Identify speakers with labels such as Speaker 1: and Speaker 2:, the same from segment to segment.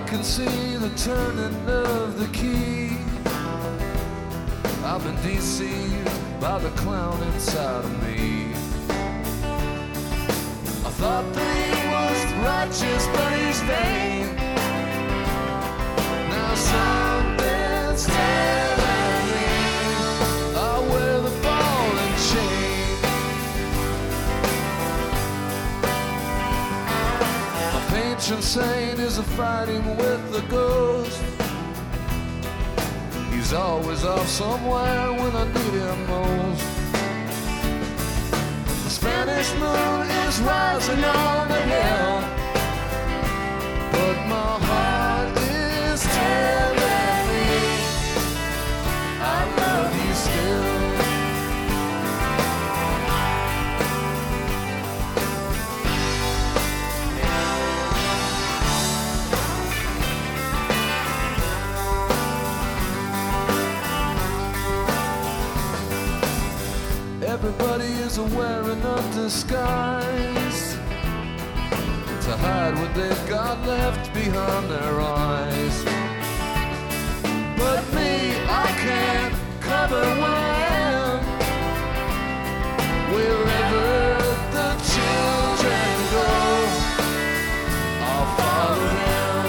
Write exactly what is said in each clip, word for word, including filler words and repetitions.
Speaker 1: can see the turning of the key. I've been deceived by the clown inside of me. I thought that he was righteous, but he's vain. Now something's telling me I wear the ball and chain. My patron saint is a fighting with the ghost. He's always off somewhere when I need him most. The Spanish moon is rising on the hill, but my heart is telling me I love you still. Everybody is wearing a disguise to hide what they've got left behind their eyes. But me, I can't cover what I am. Wherever the children go, I'll follow them.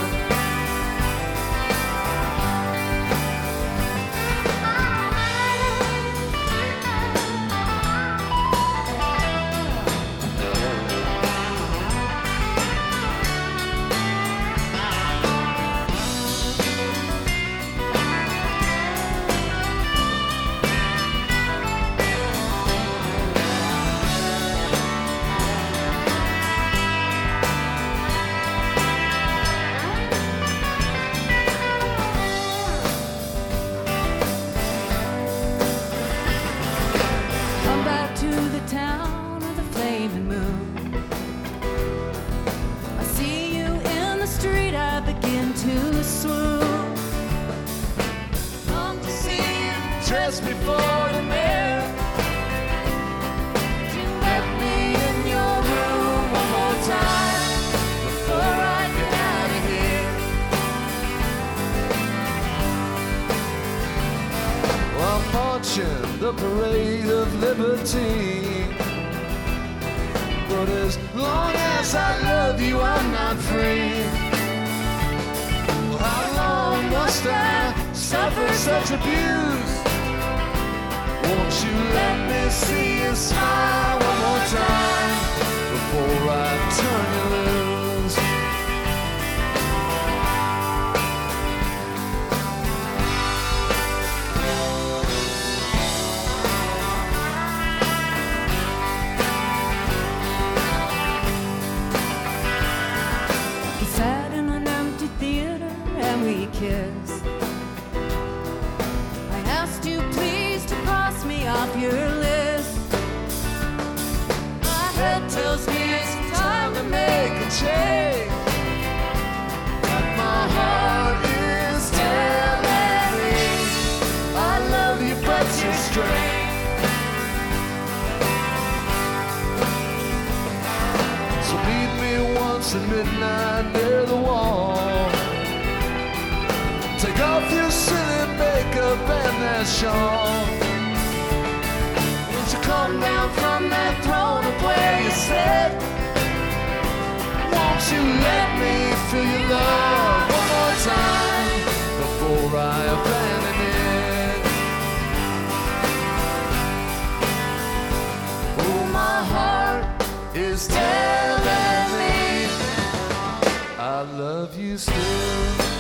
Speaker 1: Before the man, you let me in your room one more time before I get out of here. Well, I'm marching the parade of liberty, but as long as I love you, I'm not free. Well, how long must I suffer such abuse? Won't you let me see you smile one more time before I turn you loose?
Speaker 2: We sat in an empty theater and we kissed. I asked you please to cross me off your list. My head tells me it's time to make a change, but my heart is telling me I love you, but you're strange.
Speaker 1: So meet me once at midnight near the wall. Take off your silly makeup and that shawl. Won't you come down from that throne of where you sit? Won't you let me feel your love one more time before I abandon it? Oh, my heart is telling me I love you still.